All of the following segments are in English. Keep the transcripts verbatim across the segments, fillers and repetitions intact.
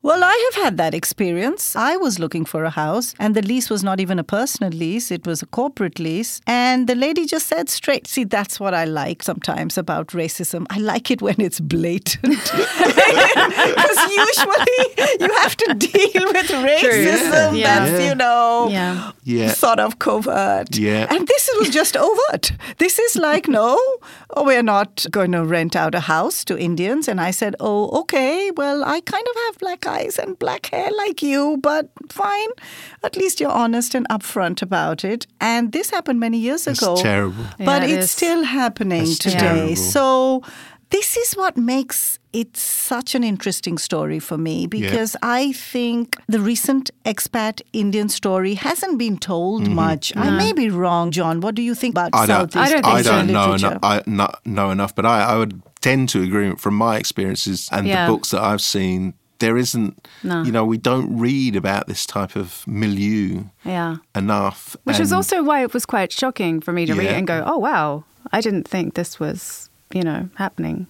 Well, I have had that experience. I was looking for a house and the lease was not even a personal lease. It was a corporate lease. And the lady just said straight, see, that's what I like sometimes about racism. I like it when it's blatant. Because usually you have to deal with racism yeah. that's, Yeah. you know, Yeah. Yeah. sort of covert. Yeah. And this was just overt. This is like, no, oh, we're not going to rent out a house to Indians. And I said, oh, okay, well, I kind of have black eyes and black hair like you, but fine. At least you're honest and upfront about it. And this happened many years It's ago. terrible. But Yeah, it it's is. still happening It's today. terrible. So this is what makes it such an interesting story for me, because I think the recent expat Indian story hasn't been told much. I may be wrong, John. What do you think about I don't, Southeast I don't I think so. don't Asian know, literature? enough, I, not, know enough, but I, I would tend to agree from my experiences and Yeah. the books that I've seen. There isn't, No. you know, we don't read about this type of milieu Yeah. enough. Which is And- also why it was quite shocking for me to read Yeah. it and go, oh, wow, I didn't think this was, you know, happening.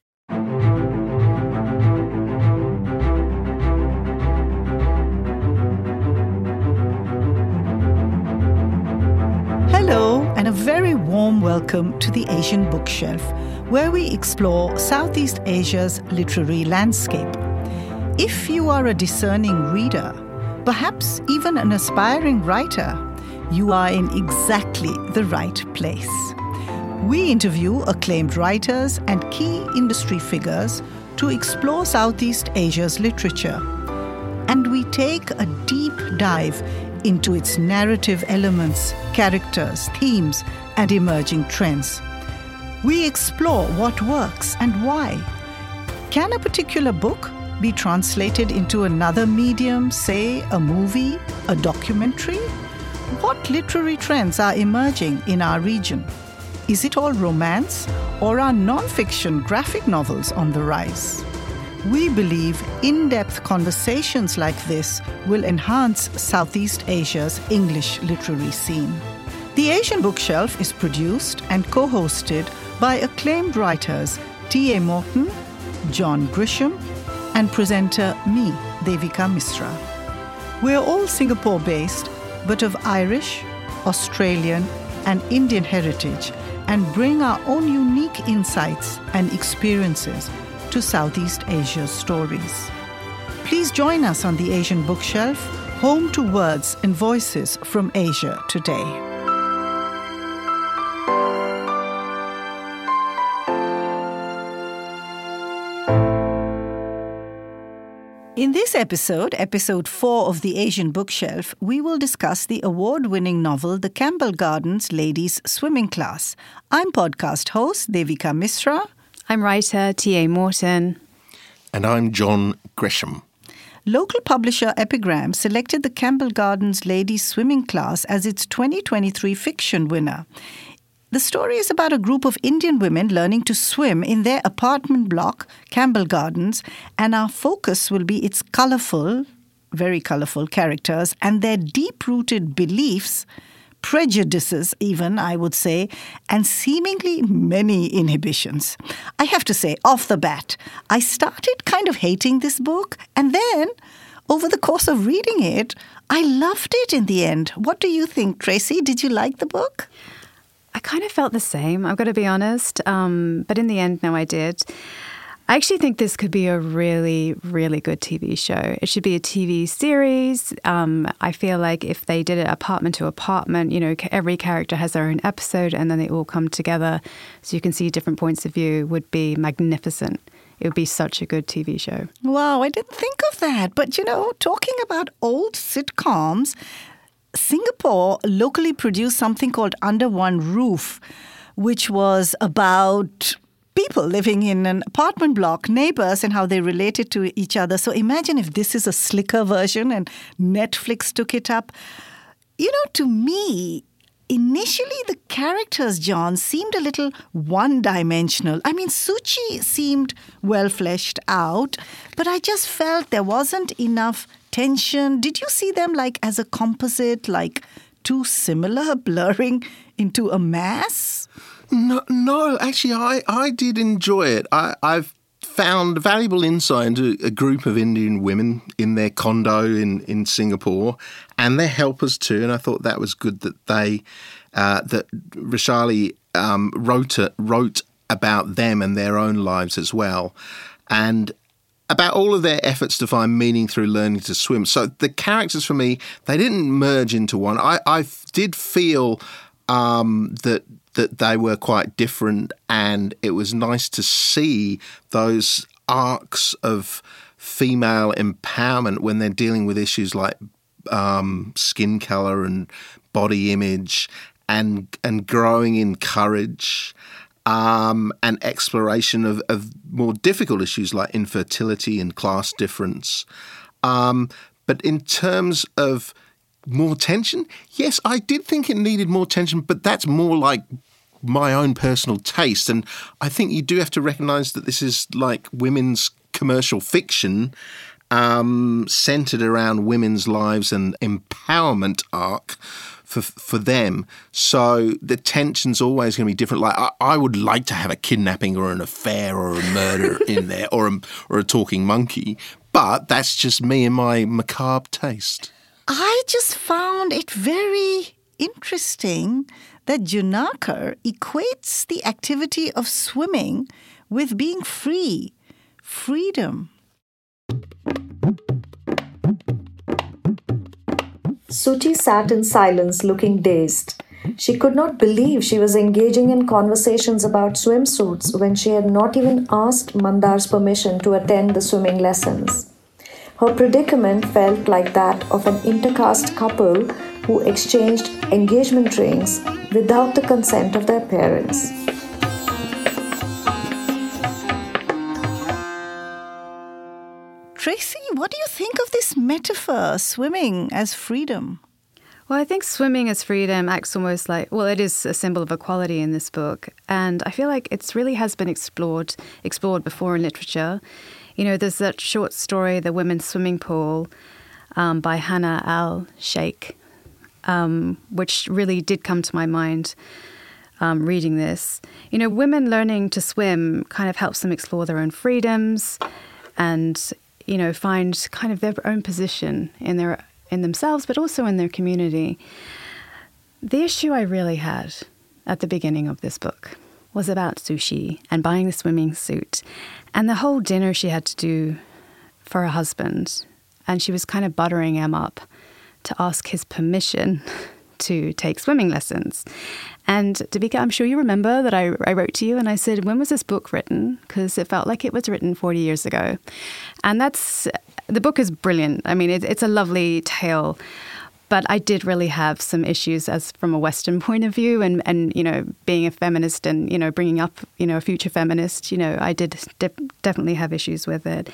Hello, and a very warm welcome to the Asian Bookshelf, where we explore Southeast Asia's literary landscape. If you are a discerning reader, perhaps even an aspiring writer, you are in exactly the right place. We interview acclaimed writers and key industry figures to explore Southeast Asia's literature. And we take a deep dive into its narrative elements, characters, themes, and emerging trends. We explore what works and why. Can a particular book be translated into another medium, say a movie, a documentary? What literary trends are emerging in our region? Is it all romance, or are non-fiction graphic novels on the rise? We believe in-depth conversations like this will enhance Southeast Asia's English literary scene. The Asian Bookshelf is produced and co-hosted by acclaimed writers T A Morton, John Grisham, and presenter me, Devika Misra. We're all Singapore-based, but of Irish, Australian, and Indian heritage, and bring our own unique insights and experiences to Southeast Asia's stories. Please join us on the Asian Bookshelf, home to words and voices from Asia today. In this episode, episode four of the Asian Bookshelf, we will discuss the award-winning novel The Campbell Gardens Ladies Swimming Class. I'm podcast host Devika Misra. I'm writer T A Morton. And I'm John Gresham. Local publisher Epigram selected the Campbell Gardens Ladies Swimming Class as its twenty twenty-three fiction winner. The story is about a group of Indian women learning to swim in their apartment block, Campbell Gardens, and our focus will be its colourful, very colourful characters and their deep-rooted beliefs, prejudices even, I would say, and seemingly many inhibitions. I have to say, off the bat, I started kind of hating this book, and then, over the course of reading it, I loved it in the end. What do you think, Tracy? Did you like the book? I kind of felt the same, I've got to be honest. Um, but in the end, no, I did. I actually think this could be a really, really good T V show. It should be a T V series. Um, I feel like if they did it apartment to apartment, you know, every character has their own episode and then they all come together so you can see different points of view, would be magnificent. It would be such a good T V show. Wow, I didn't think of that. But, you know, talking about old sitcoms, Singapore locally produced something called Under One Roof, which was about people living in an apartment block, neighbors, and how they related to each other. So imagine if this is a slicker version and Netflix took it up. You know, to me, initially the characters, John, seemed a little one-dimensional. I mean, Suchi seemed well fleshed out, but I just felt there wasn't enough tension. Did you see them like as a composite, like too similar, blurring into a mass? No, no, actually, I, I did enjoy it. I, I've found valuable insight into a group of Indian women in their condo in, in Singapore and their helpers too. And I thought that was good that they, uh, that Vaishali um, wrote, a, wrote about them and their own lives as well. And about all of their efforts to find meaning through learning to swim. So the characters for me, they didn't merge into one. I, I did feel um, that that they were quite different, and it was nice to see those arcs of female empowerment when they're dealing with issues like um, skin colour and body image and and growing in courage. Um, and exploration of, of more difficult issues like infertility and class difference. Um, but in terms of more tension, yes, I did think it needed more tension, but that's more like my own personal taste. And I think you do have to recognise that this is like women's commercial fiction um, centred around women's lives and empowerment arc for for them. So the tension's always going to be different. Like I, I would like to have a kidnapping or an affair or a murder in there or a, or a talking monkey, but that's just me and my macabre taste. I just found it very interesting that Junakar equates the activity of swimming with being free, freedom. Suchi sat in silence, looking dazed. She could not believe she was engaging in conversations about swimsuits when she had not even asked Mandar's permission to attend the swimming lessons. Her predicament felt like that of an intercaste couple who exchanged engagement rings without the consent of their parents. Tracy, what do you think of this metaphor, swimming as freedom? Well, I think swimming as freedom acts almost like, well, it is a symbol of equality in this book. And I feel like it really has been explored explored before in literature. You know, there's that short story, The Women's Swimming Pool, um, by Hannah Al-Sheikh, um, which really did come to my mind um, reading this. You know, women learning to swim kind of helps them explore their own freedoms and, you know, find kind of their own position in their in themselves, but also in their community. The issue I really had at the beginning of this book was about Sushi and buying the swimming suit and the whole dinner she had to do for her husband. And she was kind of buttering him up to ask his permission to take swimming lessons. And Devika, I'm sure you remember that I, I wrote to you and I said, when was this book written? Because it felt like it was written forty years ago. And that's, the book is brilliant. I mean, it, it's a lovely tale. But I did really have some issues as from a Western point of view and, and, you know, being a feminist and, you know, bringing up, you know, a future feminist, you know, I did de- definitely have issues with it.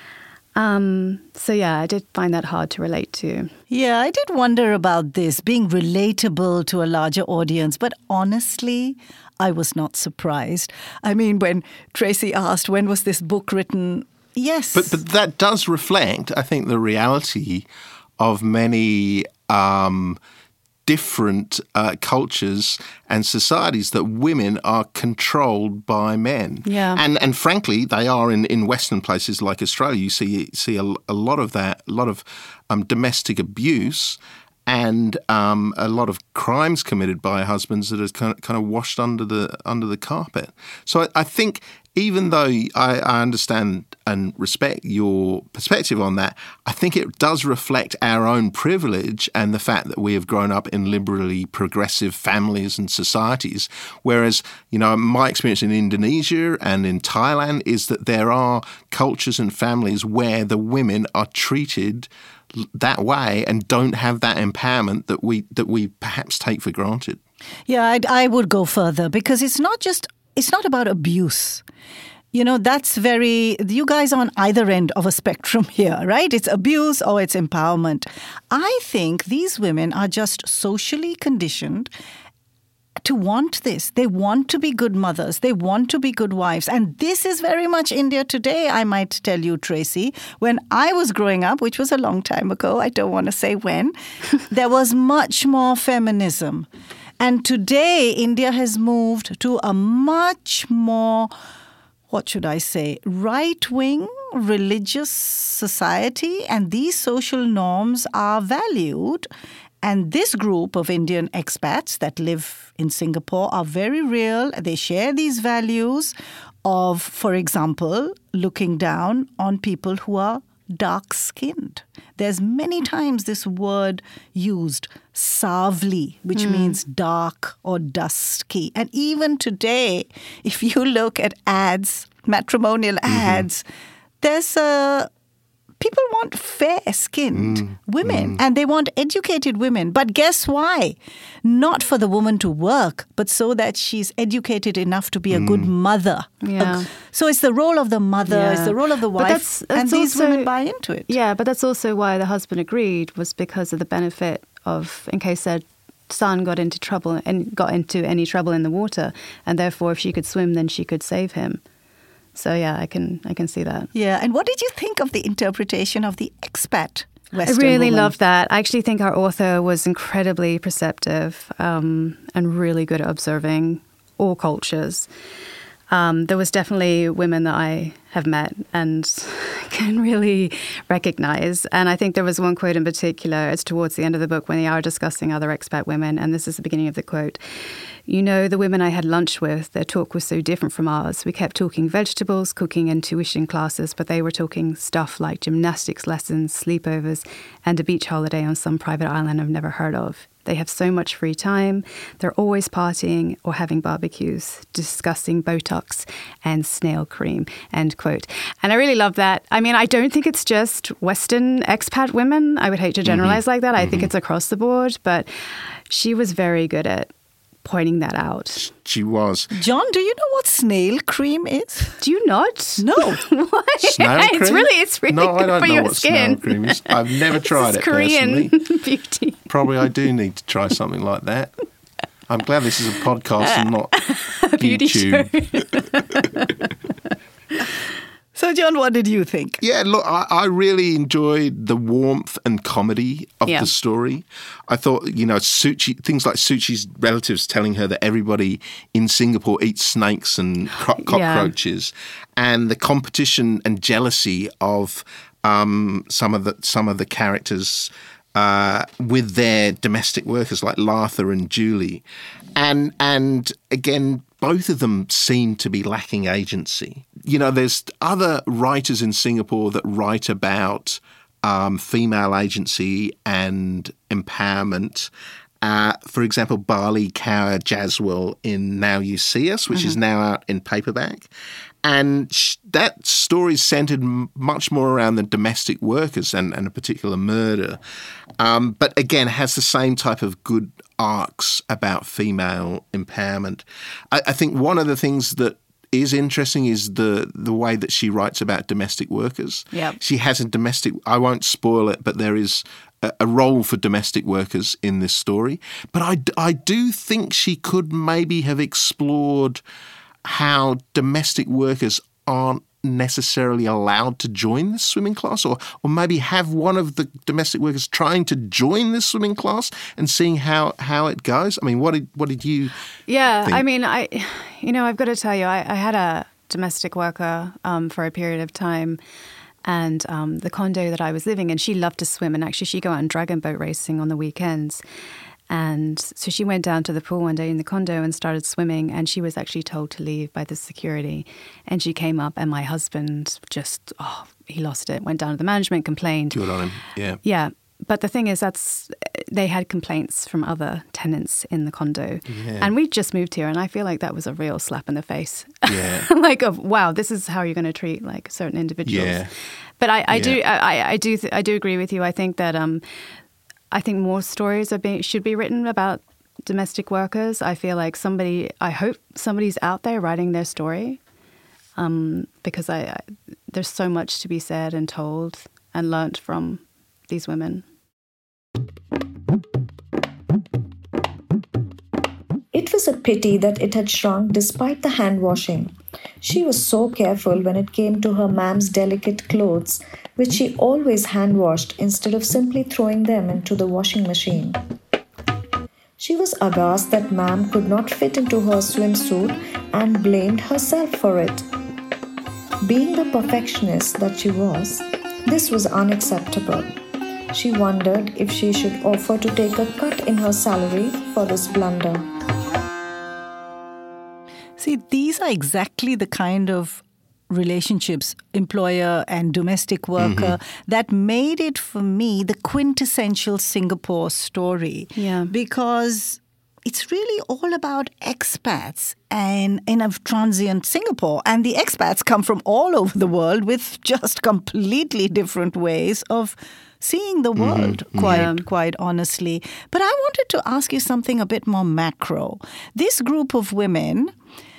Um, so, yeah, I did find that hard to relate to. Yeah, I did wonder about this, being relatable to a larger audience. But honestly, I was not surprised. I mean, when Tracy asked, when was this book written? Yes. But, but that does reflect, I think, the reality of many um, different uh, cultures and societies that women are controlled by men. Yeah. And and frankly, they are in, in Western places like Australia. You see see a, a lot of that, a lot of um, domestic abuse and um, a lot of crimes committed by husbands that are kind of, kind of washed under the under the carpet. So I, I think even though I, I understand and respect your perspective on that, I think it does reflect our own privilege and the fact that we have grown up in liberally progressive families and societies. Whereas, you know, my experience in Indonesia and in Thailand is that there are cultures and families where the women are treated that way and don't have that empowerment that we that we perhaps take for granted. Yeah, I'd, I would go further because it's not just It's not about abuse. You know, that's very, you guys are on either end of a spectrum here, right? It's abuse or it's empowerment. I think these women are just socially conditioned to want this. They want to be good mothers. They want to be good wives. And this is very much India today, I might tell you, Tracy. When I was growing up, which was a long time ago, I don't want to say when, there was much more feminism. And today, India has moved to a much more what should I say, right-wing religious society, and these social norms are valued. And this group of Indian expats that live in Singapore are very real. They share these values of, for example, looking down on people who are dark-skinned. There's many times this word used, savli, which mm. means dark or dusky. And even today, if you look at ads, matrimonial mm-hmm. ads, there's a... People want fair-skinned mm, women, mm. and they want educated women. But guess why? Not for the woman to work, but so that she's educated enough to be a mm. good mother. Yeah. So it's the role of the mother, yeah. it's the role of the wife, that's, that's and these also, women buy into it. Yeah, but that's also why the husband agreed, was because of the benefit of, in case their son got into trouble and got into any trouble in the water, and therefore if she could swim, then she could save him. So, yeah, I can I can see that. Yeah. And what did you think of the interpretation of the expat Western I really woman? loved that. I actually think our author was incredibly perceptive um, and really good at observing all cultures. Um, there was definitely women that I have met and can really recognize. And I think there was one quote in particular. It's towards the end of the book when they are discussing other expat women. And this is the beginning of the quote. You know, the women I had lunch with, their talk was so different from ours. We kept talking vegetables, cooking and tuition classes, but they were talking stuff like gymnastics lessons, sleepovers, and a beach holiday on some private island I've never heard of. They have so much free time. They're always partying or having barbecues, discussing Botox and snail cream, end quote. And I really love that. I mean, I don't think it's just Western expat women. I would hate to generalize mm-hmm. like that. I mm-hmm. think it's across the board. But she was very good at pointing that out. She was. John, do you know what snail cream is? Do you not? No. Why? Snail cream? It's really, it's really no, good I don't for know your what skin. Snail cream is. I've never tried it Korean personally. beauty. Probably I do need to try something like that. I'm glad this is a podcast and not a beauty YouTube. show. So, John, what did you think? Yeah, look, I, I really enjoyed the warmth and comedy of yeah. the story. I thought, you know, Suchi, things like Suchi's relatives telling her that everybody in Singapore eats snakes and cro- cockroaches, yeah. and the competition and jealousy of um, some of the some of the characters uh, with their domestic workers like Latha and Julie, and and again. Both of them seem to be lacking agency. You know, there's other writers in Singapore that write about um, female agency and empowerment. Uh, for example, Bali Kaur Jaswal in Now You See Us, which mm-hmm. is now out in paperback. And sh- that story is centered m- much more around the domestic workers and, and a particular murder. Um, but again, has the same type of good arcs about female empowerment. I, I think one of the things that is interesting is the the way that she writes about domestic workers. Yep. She has a domestic, I won't spoil it, but there is a, a role for domestic workers in this story. But I, I do think she could maybe have explored how domestic workers aren't necessarily allowed to join the swimming class, or or maybe have one of the domestic workers trying to join the swimming class and seeing how, how it goes. I mean, what did what did you Yeah, think? I mean, I, you know, I've got to tell you, I, I had a domestic worker um, for a period of time, and um, the condo that I was living in, she loved to swim, and actually she'd go out and dragon boat racing on the weekends. And so she went down to the pool one day in the condo and started swimming, and she was actually told to leave by the security. And she came up, and my husband just, oh, he lost it, went down to the management, complained. Good on him, yeah. Yeah. But the thing is, that's they had complaints from other tenants in the condo. Yeah. And we just moved here, and I feel like that was a real slap in the face. Yeah. Like, of, wow, this is how you're going to treat, like, certain individuals. Yeah. But I, I yeah. do I, I do, th- I do agree with you. I think that... Um, I think more stories are being, should be written about domestic workers. I feel like somebody, I hope somebody's out there writing their story, um, because I, I there's so much to be said and told and learnt from these women. It was a pity that it had shrunk despite the hand washing. She was so careful when it came to her mam's delicate clothes, which she always hand-washed instead of simply throwing them into the washing machine. She was aghast that mam could not fit into her swimsuit and blamed herself for it. Being the perfectionist that she was, this was unacceptable. She wondered if she should offer to take a cut in her salary for this blunder. See, these are exactly the kind of relationships, employer and domestic worker, mm-hmm. that made it for me the quintessential Singapore story. Yeah. Because it's really all about expats and in a transient Singapore. And the expats come from all over the world with just completely different ways of seeing the world, mm-hmm. quite yeah. quite honestly. But I wanted to ask you something a bit more macro. This group of women,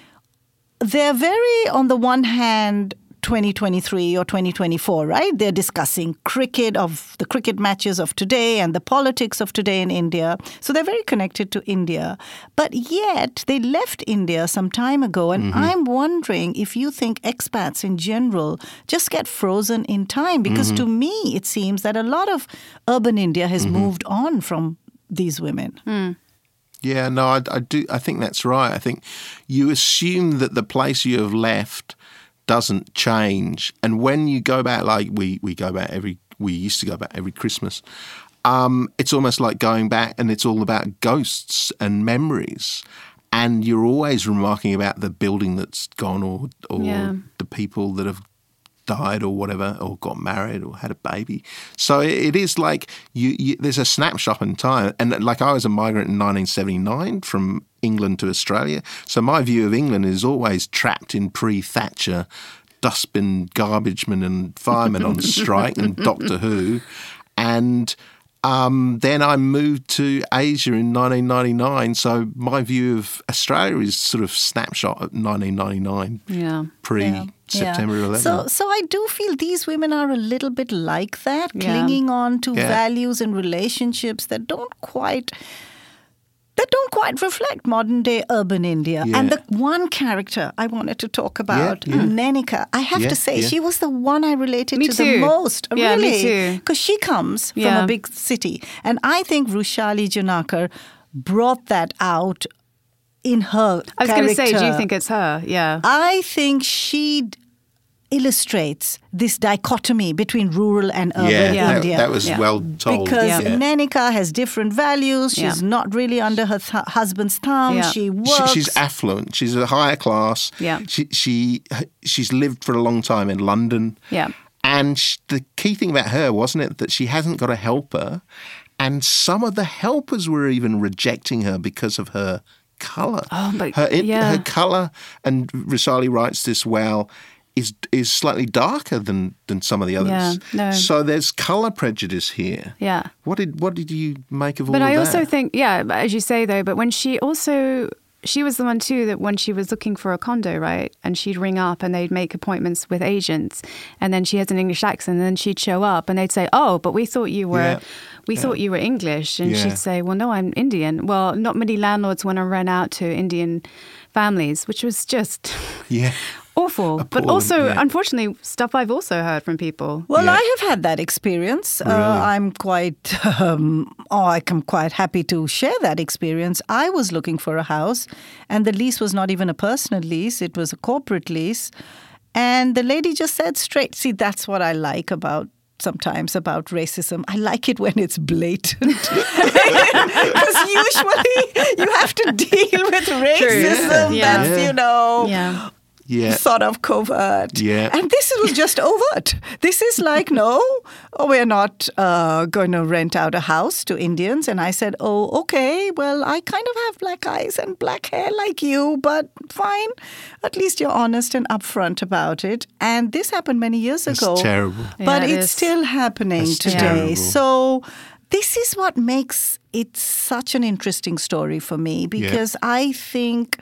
they're very, on the one hand, twenty twenty-three or twenty twenty-four, right? They're discussing cricket, of the cricket matches of today and the politics of today in India. So they're very connected to India. But yet they left India some time ago. And mm-hmm. I'm wondering if you think expats in general just get frozen in time. Because mm-hmm. to me, it seems that a lot of urban India has mm-hmm. moved on from these women. Mm. Yeah, no, I, I do. I think that's right. I think you assume that the place you have left doesn't change, and when you go back, like we we go back every, we used to go back every Christmas. Um, it's almost like going back, and it's all about ghosts and memories, and you're always remarking about the building that's gone, or or yeah. the people that have died or whatever, or got married or had a baby. So it is like you, you there's a snapshot in time. And like I was a migrant in nineteen seventy-nine from England to Australia. So my view of England is always trapped in pre-Thatcher dustbin garbagemen and firemen on strike and Doctor Who. And um, then I moved to Asia in nineteen ninety-nine. So my view of Australia is sort of snapshot of nineteen ninety-nine, yeah. pre yeah. September yeah. eleventh. So, so I do feel these women are a little bit like that, yeah. clinging on to yeah. values and relationships that don't quite... that don't quite reflect modern-day urban India. Yeah. And the one character I wanted to talk about, yeah, yeah. Nenika, I have yeah, to say, yeah. she was the one I related me to too. the most. Yeah, really. me too. Because she comes from yeah. a big city. And I think Rushali Janakar brought that out in her I was character. going to say, do you think it's her? Yeah. I think she illustrates this dichotomy between rural and urban yeah, Yeah. India. That, that was Yeah. well told. Because yeah. Nenika has different values. She's Yeah. not really under her th- husband's thumb. Yeah. She She, works. she's affluent. She's a higher class. Yeah. She she she's lived for a long time in London. Yeah. And sh the key thing about her, wasn't it, that she hasn't got a helper, and some of the helpers were even rejecting her because of her colour. Oh, but her in, yeah. her colour, and Rusali writes this well, is is slightly darker than, than some of the others. Yeah, no. So there's colour prejudice here. Yeah. What did what did you make of all But of I that? also think, yeah, as you say though, but when she also, she was the one too that when she was looking for a condo, right? And she'd ring up and they'd make appointments with agents, and then she has an English accent, and then she'd show up and they'd say, "Oh, but we thought you were, Yeah. we Yeah. thought you were English," and Yeah. she'd say, "Well, no, I'm Indian." Well, not many landlords want to rent out to Indian families, which was just Yeah. awful. But Appalling, also, yeah. unfortunately, stuff I've also heard from people. Well, Yeah. I have had that experience. Really? Uh, I'm quite, um, oh, I'm quite happy to share that experience. I was looking for a house, and the lease was not even a personal lease; it was a corporate lease. And the lady just said straight, "See, that's what I like about." Sometimes about racism. I like it when it's blatant. Because usually you have to deal with racism Yeah. that's, Yeah. you know, Yeah. Yeah. sort of covert. Yeah. And this was just overt. This is like, no, oh, we're not uh, going to rent out a house to Indians. And I said, oh, okay, well, I kind of have black eyes and black hair like you, but fine. At least you're honest and upfront about it. And this happened many years It's ago. terrible. But Yeah, it it's is. still happening It's today. terrible. So this is what makes it such an interesting story for me, because I think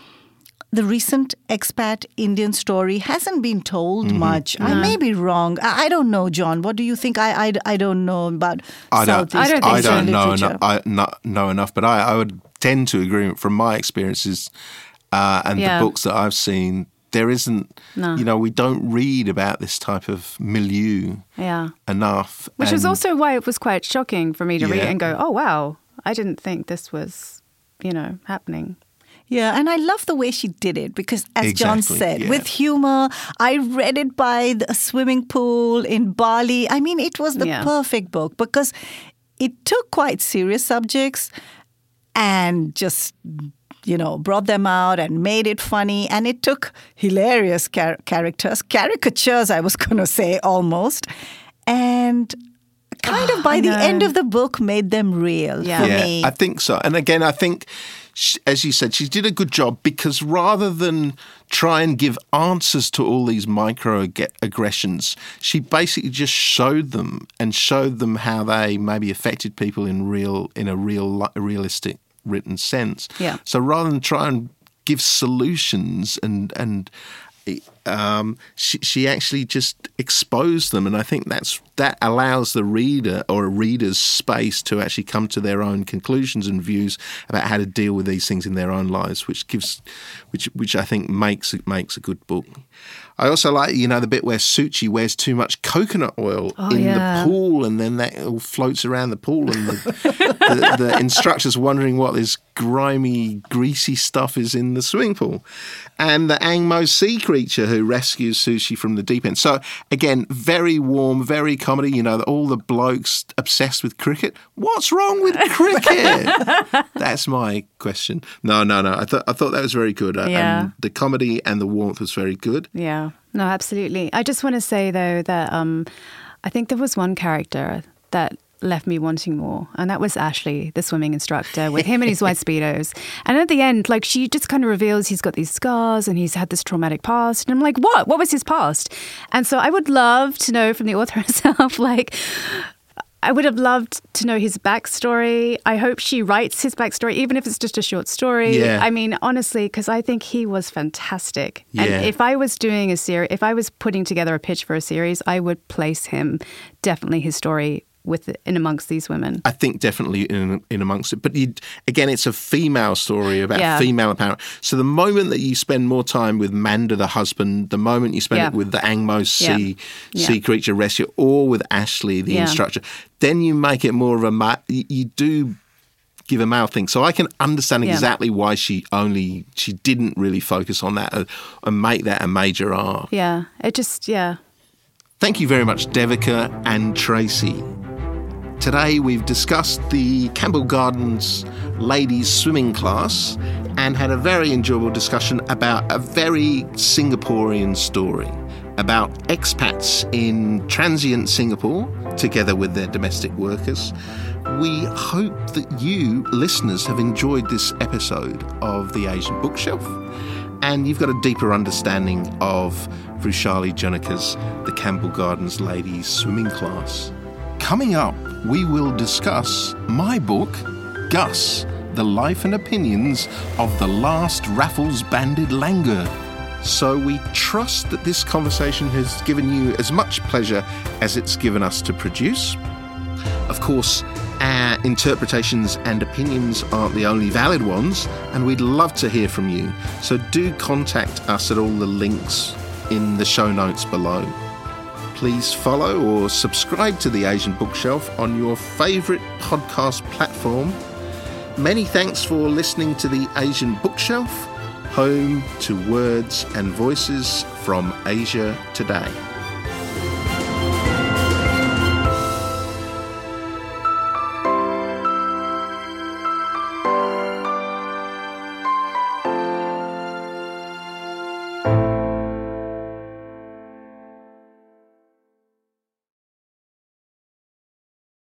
the recent expat Indian story hasn't been told Mm-hmm. much. I may be wrong. I, I don't know, John. What do you think? I I, I don't know about I don't, Southeast I don't think I so. don't know, literature. enough, I, not, know enough, but I, I would tend to agree from my experiences uh, and Yeah. the books that I've seen. There isn't, No. you know, we don't read about this type of milieu Yeah. enough. Which was and- also why it was quite shocking for me to read Yeah. it and go, oh, wow, I didn't think this was, you know, happening. Yeah, and I love the way she did it because, as John Exactly, said, yeah. with humor, I read it by the swimming pool in Bali. I mean, it was the Yeah. perfect book because it took quite serious subjects and just, you know, brought them out and made it funny. And it took hilarious char- characters, caricatures, I was going to say almost, and kind of by I the know. end of the book made them real Yeah. for Yeah, me. I think so. And again, I think, sh as you said, she did a good job because rather than try and give answers to all these microaggressions, she basically just showed them and showed them how they maybe affected people in real, in a real, li- realistic, written sense. Yeah. So rather than try and give solutions and and um, she, she actually just exposed them, and I think that's that allows the reader or a reader's space to actually come to their own conclusions and views about how to deal with these things in their own lives, which gives, which which I think makes it makes a good book. I also like, you know, the bit where Suchi wears too much coconut oil Oh, in yeah. the pool, and then that all floats around the pool, and the, the, the instructor's wondering what this grimy, greasy stuff is in the swimming pool. And the Angmo sea creature who rescues Sushi from the deep end. So, again, very warm, very comedy. You know, all the blokes obsessed with cricket. What's wrong with cricket? That's my question. No, no, no. I, th- I thought that was very good. Uh, Yeah. And the comedy and the warmth was very good. Yeah, no, absolutely. I just want to say, though, that um, I think there was one character that left me wanting more, and that was Ashley, the swimming instructor, with him and his white Speedos. And at the end, like, she just kind of reveals he's got these scars and he's had this traumatic past. And I'm like, what? What was his past? And so I would love to know from the author herself, like, I would have loved to know his backstory. I hope she writes his backstory, even if it's just a short story. Yeah. I mean, honestly, because I think he was fantastic. Yeah. And if I was doing a series, if I was putting together a pitch for a series, I would place him, definitely his story, with in amongst these women. I think definitely in, in amongst it. But you, again, it's a female story about Yeah. female empowerment. So the moment that you spend more time with Manda, the husband, the moment you spend Yeah. it with the Angmo sea, Yeah. sea Yeah. creature rescue, or with Ashley, the Yeah. instructor, then you make it more of a, ma- you, you do give a male thing. So I can understand Yeah. exactly why she only, she didn't really focus on that uh, and make that a major arc. Yeah, it just, yeah. Thank you very much, Devika and Tracy. Today we've discussed the Campbell Gardens ladies swimming class and had a very enjoyable discussion about a very Singaporean story about expats in transient Singapore together with their domestic workers. We hope that you, listeners, have enjoyed this episode of The Asian Bookshelf and you've got a deeper understanding of Vrushali Junaka's The Campbell Gardens ladies swimming class. Coming up, we will discuss my book, Gus, The Life and Opinions of the Last Raffles-Banded Langur. So we trust that this conversation has given you as much pleasure as it's given us to produce. Of course, our interpretations and opinions aren't the only valid ones, and we'd love to hear from you. So do contact us at all the links in the show notes below. Please follow or subscribe to The Asian Bookshelf on your favourite podcast platform. Many thanks for listening to The Asian Bookshelf, home to words and voices from Asia today.